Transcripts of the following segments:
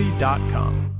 www.lifemovie.com.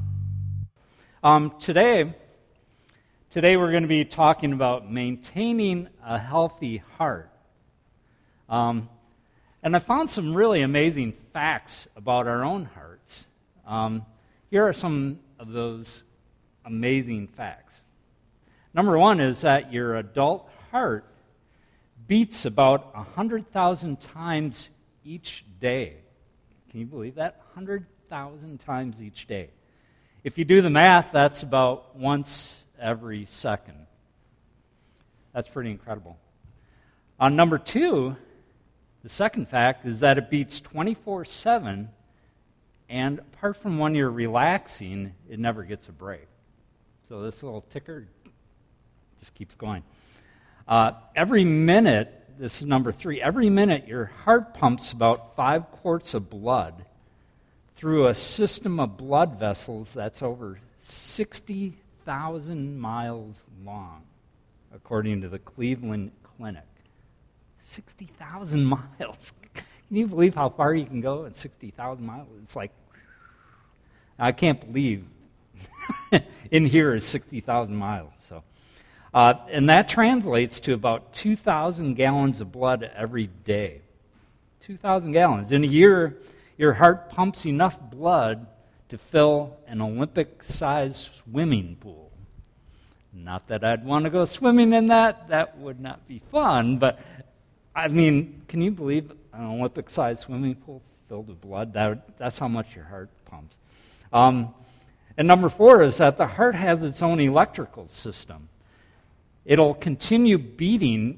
Today we're going to be talking about maintaining a healthy heart. And I found some really amazing facts about our own hearts. Here are some of those amazing facts. Number one is that your adult heart beats about 100,000 times each day. Can you believe that? 100,000 times each day. If you do the math, that's about once every second. That's pretty incredible. Number two, the second fact is that it beats 24/7, and apart from when you're relaxing, it never gets a break. So this little ticker just keeps going. Every minute, this is number three, every minute your heart pumps about 5 quarts of blood through a system of blood vessels that's over 60,000 miles long, according to the Cleveland Clinic. 60,000 miles. Can you believe how far you can go in 60,000 miles? It's like, I can't believe in here is 60,000 miles. So, and that translates to about 2,000 gallons of blood every day. 2,000 gallons. In a year, your heart pumps enough blood to fill an Olympic-sized swimming pool. Not that I'd want to go swimming in that. That would not be fun, but I mean, can you believe an Olympic-sized swimming pool filled with blood? That's how much your heart pumps. And number four is that the heart has its own electrical system. It'll continue beating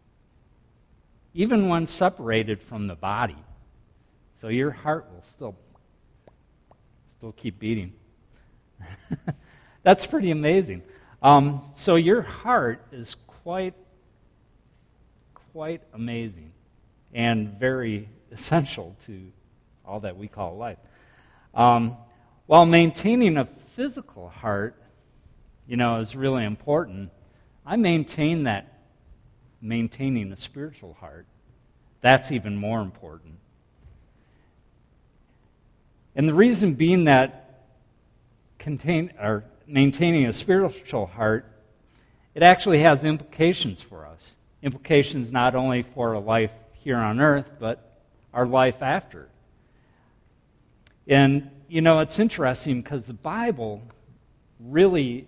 even when separated from the body. So your heart will still keep beating. That's pretty amazing. So your heart is quite amazing and very essential to all that we call life. While maintaining a physical heart, is really important, I maintain that maintaining a spiritual heart. That's even more important. And the reason being that maintaining a spiritual heart, it actually has implications for us. Implications not only for our life here on earth, but our life after. And, it's interesting because the Bible really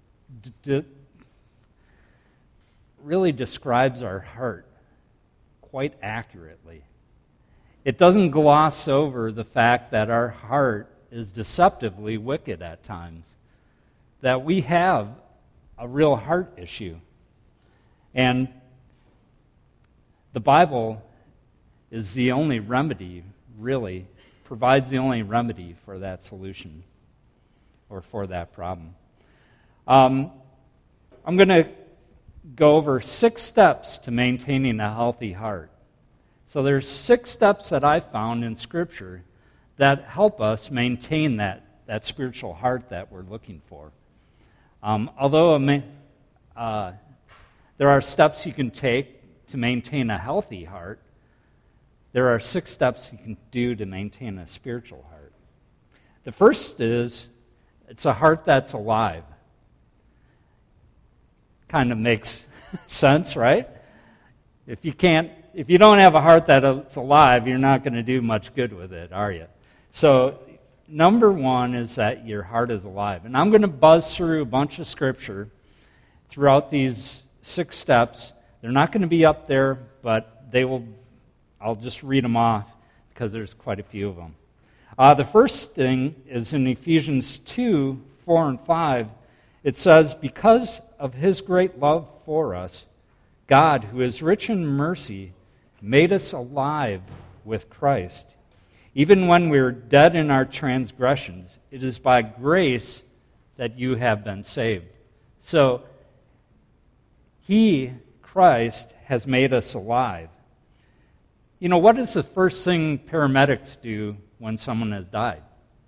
really describes our heart quite accurately. It doesn't gloss over the fact that our heart is deceptively wicked at times, that we have a real heart issue. And the Bible is the only remedy, really, provides the only remedy for that solution or for that problem. I'm going to go over 6 steps to maintaining a healthy heart. So there's 6 steps that I found in Scripture that help us maintain that spiritual heart that we're looking for. Although there are steps you can take to maintain a healthy heart, there are 6 steps you can do to maintain a spiritual heart. The first is, it's a heart that's alive. Kind of makes sense, right? If you don't have a heart that's alive, you're not going to do much good with it, are you? So, number one is that your heart is alive. And I'm going to buzz through a bunch of Scripture throughout these 6 steps. They're not going to be up there, but I'll just read them off because there's quite a few of them. The first thing is in Ephesians 2, 4 and 5. It says, because of his great love for us, God, who is rich in mercy, made us alive with Christ. Even when we were dead in our transgressions, it is by grace that you have been saved. So, He, Christ, has made us alive. What is the first thing paramedics do when someone has died?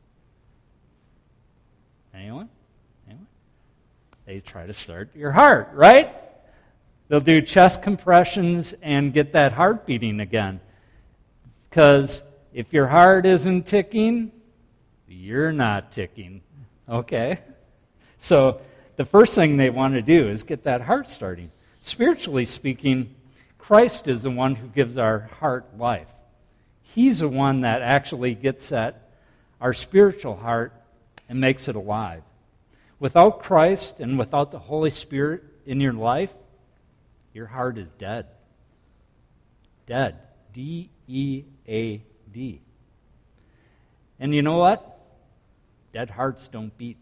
Anyone? They try to start your heart, right? They'll do chest compressions and get that heart beating again. Because if your heart isn't ticking, you're not ticking. Okay? So the first thing they want to do is get that heart starting. Spiritually speaking, Christ is the one who gives our heart life. He's the one that actually gets at our spiritual heart and makes it alive. Without Christ and without the Holy Spirit in your life, your heart is dead. Dead. D-E-A-D. And you know what? Dead hearts don't beat.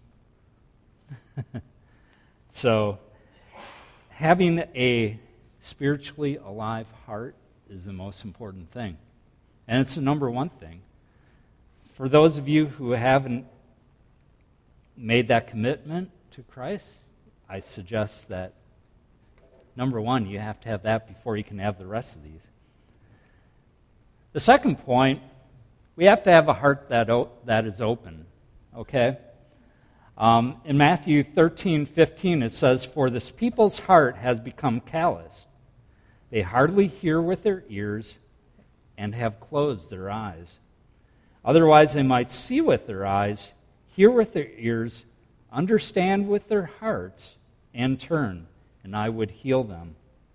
So, having a spiritually alive heart is the most important thing. And it's the number one thing. For those of you who haven't made that commitment to Christ, I suggest that, number one, you have to have that before you can have the rest of these. The second point, we have to have a heart that is open, okay? In Matthew 13:15, it says, "For this people's heart has become calloused. They hardly hear with their ears and have closed their eyes. Otherwise they might see with their eyes, hear with their ears, understand with their hearts, and turn, and I would heal them."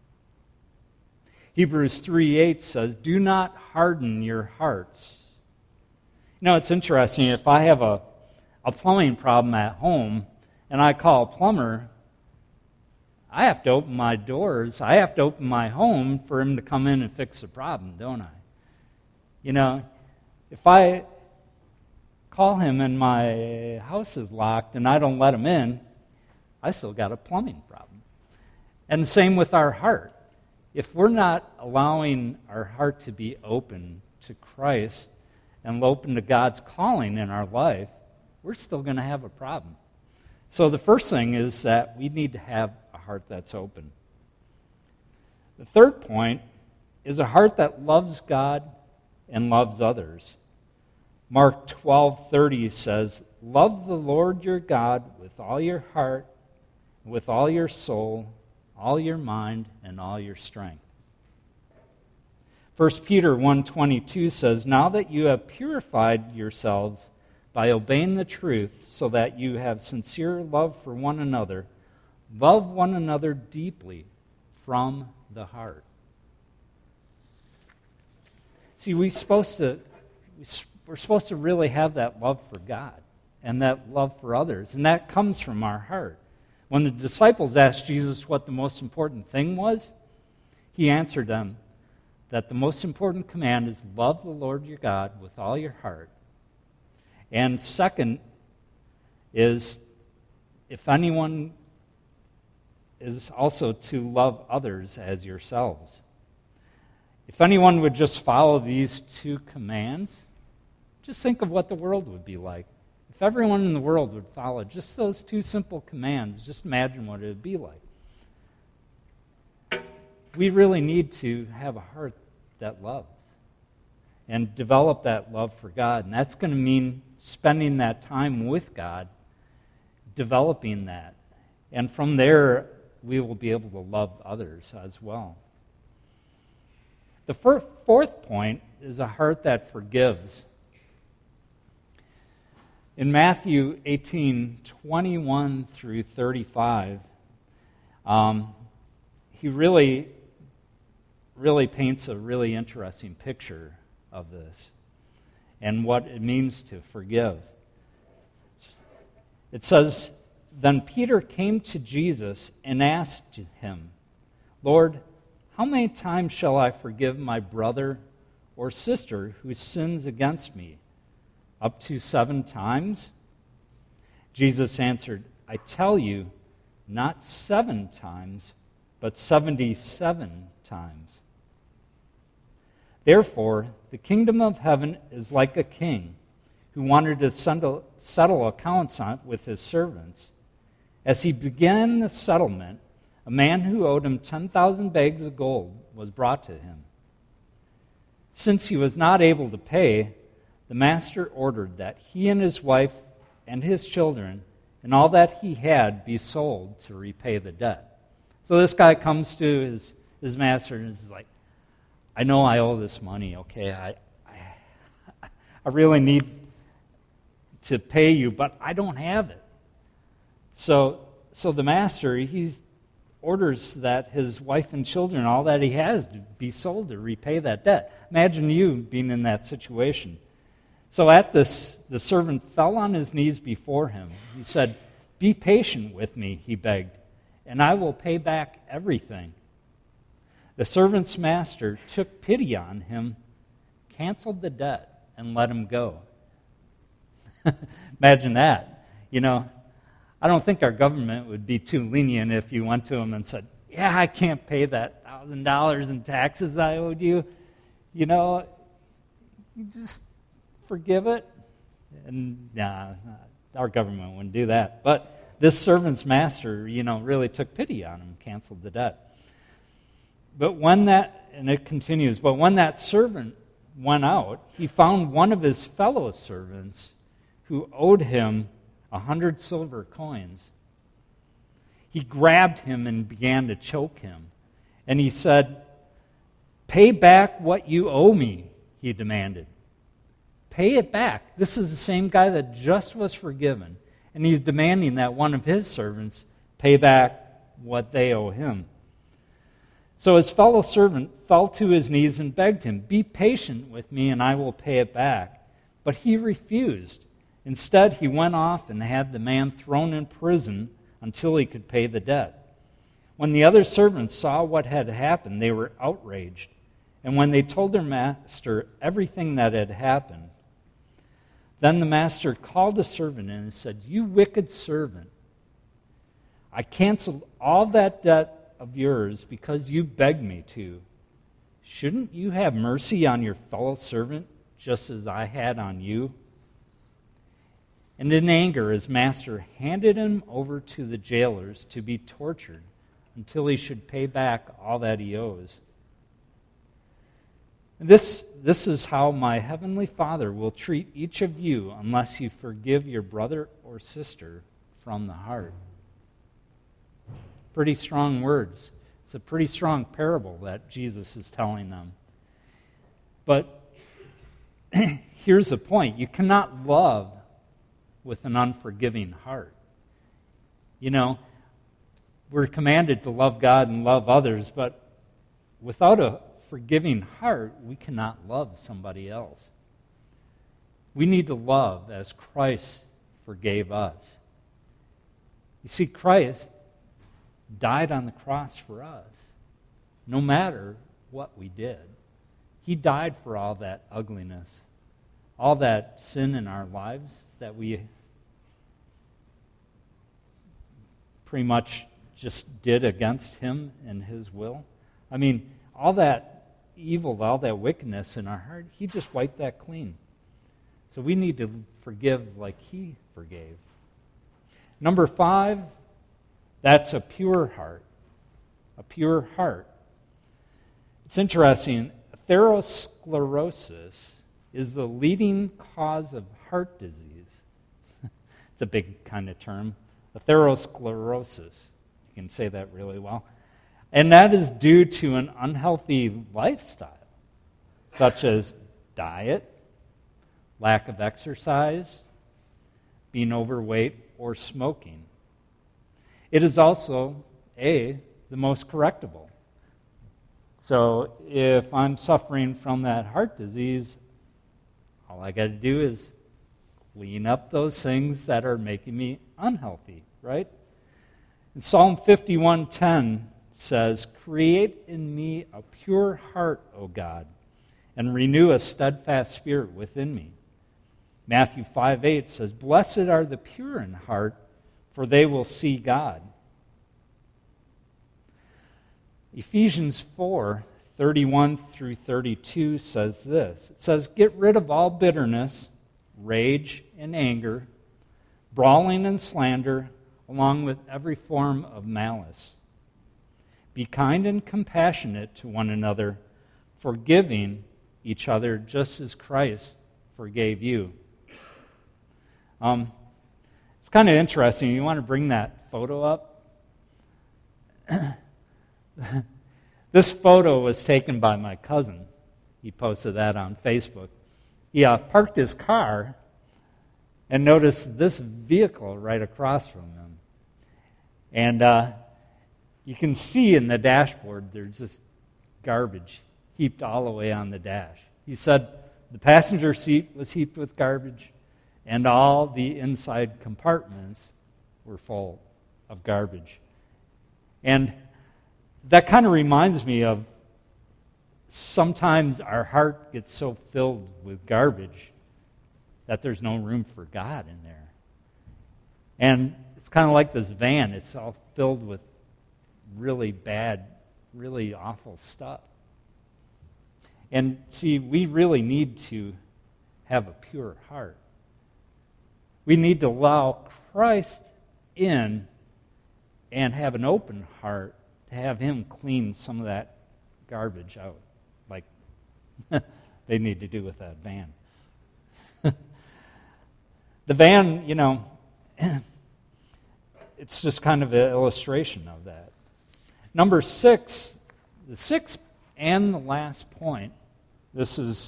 Hebrews 3:8 says, "Do not harden your hearts." You know, it's interesting. If I have a plumbing problem at home and I call a plumber, I have to open my doors. I have to open my home for him to come in and fix the problem, don't I? You know, if I call him and my house is locked and I don't let him in, I still got a plumbing problem. And the same with our heart. If we're not allowing our heart to be open to Christ and open to God's calling in our life, we're still going to have a problem. So the first thing is that we need to have a heart that's open. The third point is a heart that loves God and loves others. Mark 12:30 says, "Love the Lord your God with all your heart, with all your soul, all your mind, and all your strength." 1 Peter 1:22 says, "Now that you have purified yourselves by obeying the truth, so that you have sincere love for one another, love one another deeply from the heart." See, we're supposed to really have that love for God and that love for others, and that comes from our heart. When the disciples asked Jesus what the most important thing was, he answered them that the most important command is love the Lord your God with all your heart. And second is, if anyone is also to love others as yourselves. If anyone would just follow these two commands, just think of what the world would be like. If everyone in the world would follow just those two simple commands, just imagine what it would be like. We really need to have a heart that loves and develop that love for God. And that's going to mean spending that time with God, developing that. And from there, we will be able to love others as well. The fourth point is a heart that forgives. In Matthew 18:21 through 35, he really paints a really interesting picture of this and what it means to forgive. It says, "Then Peter came to Jesus and asked him, 'Lord, how many times shall I forgive my brother or sister who sins against me? Up to 7 times?' Jesus answered, 'I tell you, not 7 times, but 77 times. Therefore, the kingdom of heaven is like a king who wanted to settle accounts with his servants. As he began the settlement, a man who owed him 10,000 bags of gold was brought to him. Since he was not able to pay, the master ordered that he and his wife and his children and all that he had be sold to repay the debt." So this guy comes to his master and is like, "I know I owe this money, okay? I really need to pay you, but I don't have it. So the master, he orders that his wife and children, all that he has, to be sold to repay that debt. Imagine you being in that situation. So at this, the servant fell on his knees before him. He said, "Be patient with me," he begged, "and I will pay back everything." The servant's master took pity on him, canceled the debt, and let him go. Imagine that. I don't think our government would be too lenient if you went to them and said, "Yeah, I can't pay that $1,000 in taxes I owed you. You just forgive it." And our government wouldn't do that. But this servant's master, really took pity on him, canceled the debt. And it continues, but when that servant went out, he found one of his fellow servants who owed him 100 silver coins. He grabbed him and began to choke him. And he said, "Pay back what you owe me," he demanded. Pay it back. This is the same guy that just was forgiven. And he's demanding that one of his servants pay back what they owe him. So his fellow servant fell to his knees and begged him, "Be patient with me and I will pay it back." But he refused. Instead, he went off and had the man thrown in prison until he could pay the debt. When the other servants saw what had happened, they were outraged. And when they told their master everything that had happened, then the master called the servant in and said, "You wicked servant, I canceled all that debt of yours because you begged me to. Shouldn't you have mercy on your fellow servant just as I had on you?" And in anger, his master handed him over to the jailers to be tortured until he should pay back all that he owes. This is how my heavenly Father will treat each of you unless you forgive your brother or sister from the heart. Pretty strong words. It's a pretty strong parable that Jesus is telling them. But here's the point. You cannot love with an unforgiving heart. We're commanded to love God and love others, but without a forgiving heart, we cannot love somebody else. We need to love as Christ forgave us. You see, Christ died on the cross for us, no matter what we did. He died for all that ugliness, all that sin in our lives that we pretty much just did against Him and His will. I mean, all that evil, all that wickedness in our heart, He just wiped that clean. So we need to forgive like He forgave. Number 5, that's a pure heart. A pure heart. It's interesting. Atherosclerosis is the leading cause of heart disease. It's a big kind of term. Atherosclerosis. You can say that really well. And that is due to an unhealthy lifestyle, such as diet, lack of exercise, being overweight, or smoking. It is also, the most correctable. So if I'm suffering from that heart disease, all I got to do is clean up those things that are making me unhealthy, right? And Psalm 51:10 says, "Create in me a pure heart, O God, and renew a steadfast spirit within me." Matthew 5:8 says, "Blessed are the pure in heart, for they will see God." Ephesians 4:31 through 32 says this. It says, "Get rid of all bitterness, rage, and anger, brawling and slander, along with every form of malice. Be kind and compassionate to one another, forgiving each other just as Christ forgave you." It's kind of interesting. You want to bring that photo up? This photo was taken by my cousin. He posted that on Facebook. He parked his car And notice this vehicle right across from him. And you can see in the dashboard there's just garbage heaped all the way on the dash. He said the passenger seat was heaped with garbage, and all the inside compartments were full of garbage. And that kind of reminds me of sometimes our heart gets so filled with garbage that there's no room for God in there. And it's kind of like this van. It's all filled with really bad, really awful stuff. And see, we really need to have a pure heart. We need to allow Christ in and have an open heart to have Him clean some of that garbage out, like they need to do with that van. The van, it's just kind of an illustration of that. Number 6, the sixth and the last point, this is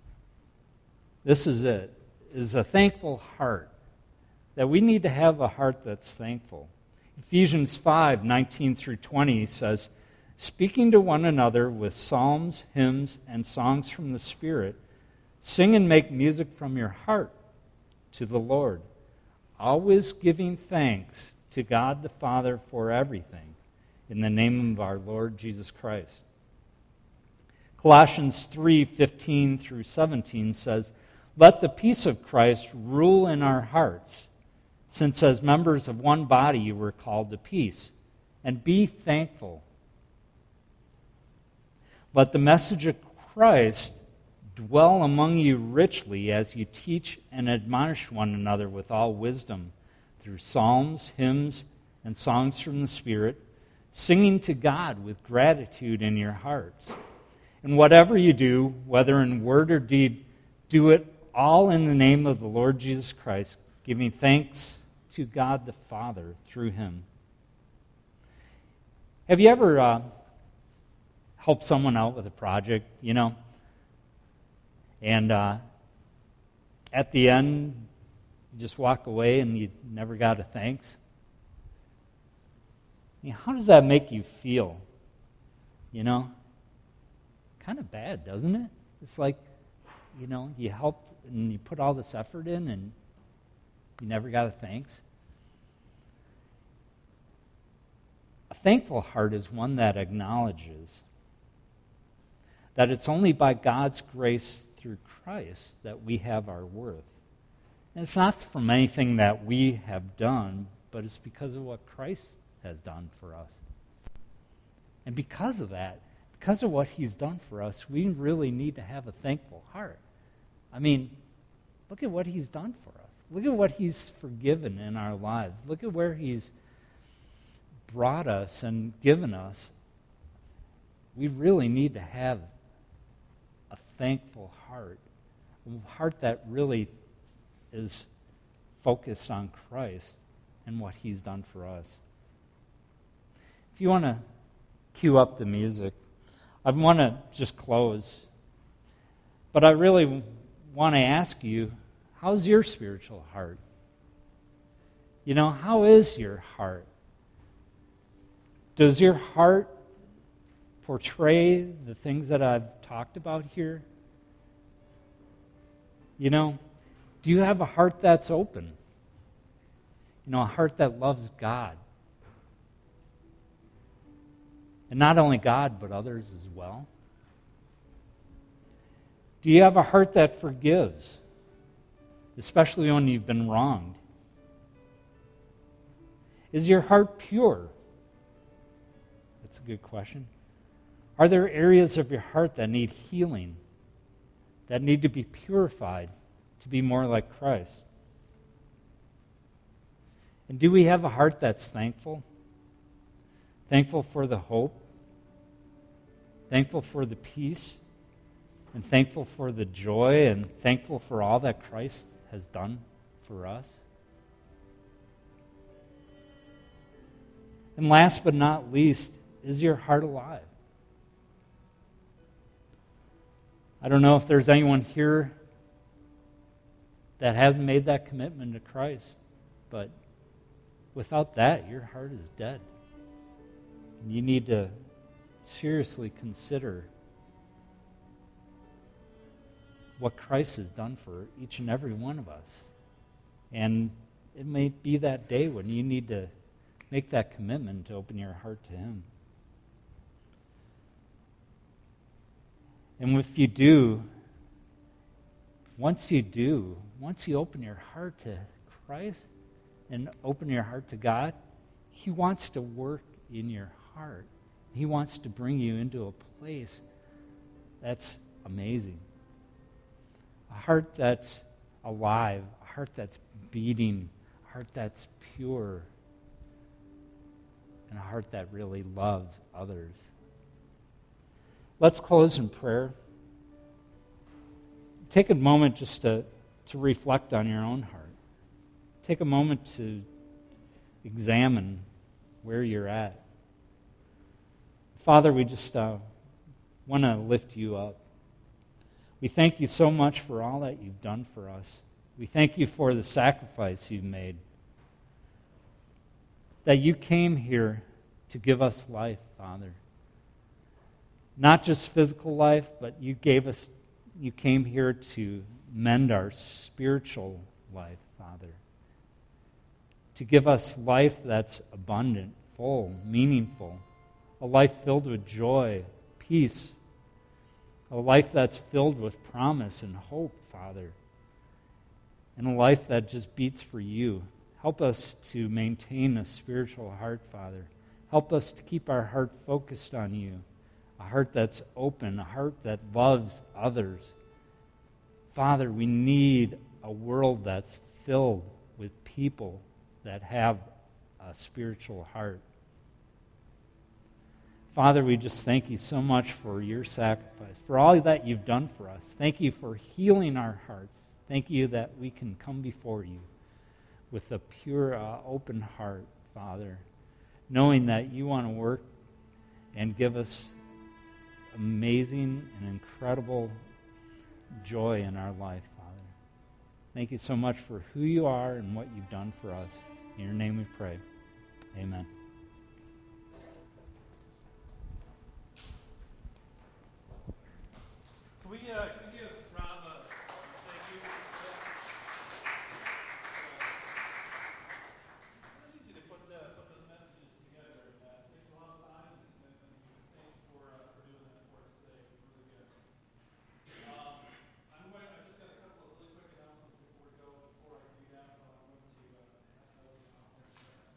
it, is a thankful heart. That we need to have a heart that's thankful. Ephesians 5:19 through 20 says, speaking to one another with psalms, hymns, and songs from the Spirit, sing and make music from your heart to the Lord, always giving thanks to God the Father for everything, in the name of our Lord Jesus Christ. Colossians 3:15 through 17 says, let the peace of Christ rule in our hearts, since as members of one body you were called to peace, and be thankful. Let the message of Christ dwell among you richly as you teach and admonish one another with all wisdom, through psalms, hymns, and songs from the Spirit, singing to God with gratitude in your hearts. And whatever you do, whether in word or deed, do it all in the name of the Lord Jesus Christ, giving thanks to God the Father through Him. Have you ever helped someone out with a project, and at the end, you just walk away and you never got a thanks? How does that make you feel? Kind of bad, doesn't it? It's like, you helped and you put all this effort in and you never got a thanks. A thankful heart is one that acknowledges that it's only by God's grace through Christ that we have our worth. And it's not from anything that we have done, but it's because of what Christ has done for us. And because of that, because of what He's done for us, we really need to have a thankful heart. Look at what He's done for us. Look at what He's forgiven in our lives. Look at where He's brought us and given us. We really need to have a thankful heart, a heart that really is focused on Christ and what He's done for us. If you want to cue up the music, I want to just close. But I really want to ask you, how's your spiritual heart? How is your heart? Does your heart portray the things that I've talked about here? Do you have a heart that's open? A heart that loves God. And not only God, but others as well. Do you have a heart that forgives, especially when you've been wronged? Is your heart pure? That's a good question. Are there areas of your heart that need healing, that need to be purified to be more like Christ? And do we have a heart that's thankful? Thankful for the hope, thankful for the peace, and thankful for the joy, and thankful for all that Christ has done for us? And last but not least, is your heart alive? I don't know if there's anyone here that hasn't made that commitment to Christ. But without that, your heart is dead. And you need to seriously consider what Christ has done for each and every one of us. And it may be that day when you need to make that commitment to open your heart to Him. And if you do, once you open your heart to Christ and open your heart to God, He wants to work in your heart. He wants to bring you into a place that's amazing. A heart that's alive, a heart that's beating, a heart that's pure, and a heart that really loves others. Let's close in prayer. Take a moment just to reflect on your own heart. Take a moment to examine where you're at. Father, we just want to lift you up. We thank you so much for all that you've done for us. We thank you for the sacrifice you've made. That you came here to give us life, Father. Not just physical life, but you came here to mend our spiritual life, Father. To give us life that's abundant, full, meaningful. A life filled with joy, peace. A life that's filled with promise and hope, Father. And a life that just beats for you. Help us to maintain a spiritual heart, Father. Help us to keep our heart focused on you. A heart that's open, a heart that loves others. Father, we need a world that's filled with people that have a spiritual heart. Father, we just thank you so much for your sacrifice, for all that you've done for us. Thank you for healing our hearts. Thank you that we can come before you with a pure, open heart, Father, knowing that you want to work and give us amazing and incredible joy in our life, Father. Thank you so much for who you are and what you've done for us. In your name we pray. Amen. Can we give Rob a thank you? It's easy to put those messages together. It takes a lot of time, and thank you for doing that for us today. It was really good. I've just got a couple of really quick announcements before we go. Before I do that, I want to ask those conference.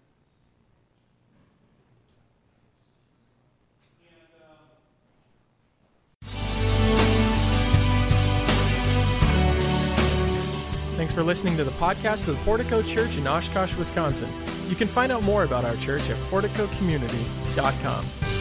Thanks for listening to the podcast of the Portico Church in Oshkosh, Wisconsin. You can find out more about our church at porticocommunity.com.